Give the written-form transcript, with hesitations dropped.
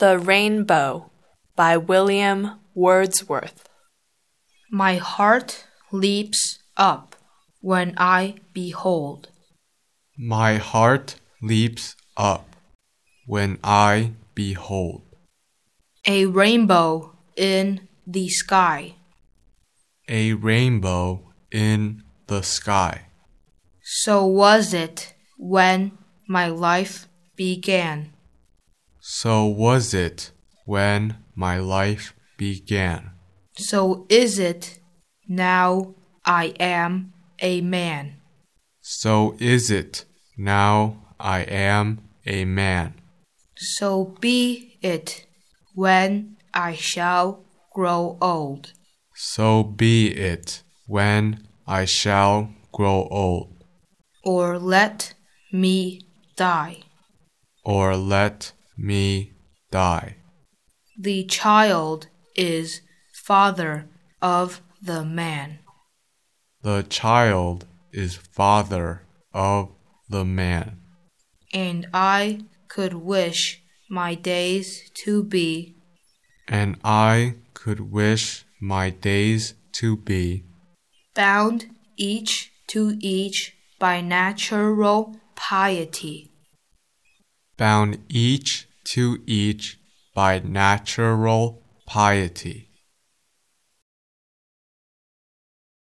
The Rainbow by William Wordsworth. My heart leaps up when I behold. My heart leaps up when I behold A rainbow in the sky. a rainbow in the sky. So was it when my life began. So was it when my life began. So is it now I am a man. So is it now I am a man. So be it when I shall grow old. So be it when I shall grow old. Or let me die. Or let me die. The child is father of the man. The child is father of the man. And I could wish my days to be. And I could wish my days to be Bound each to each by natural piety. bound each to each by natural piety.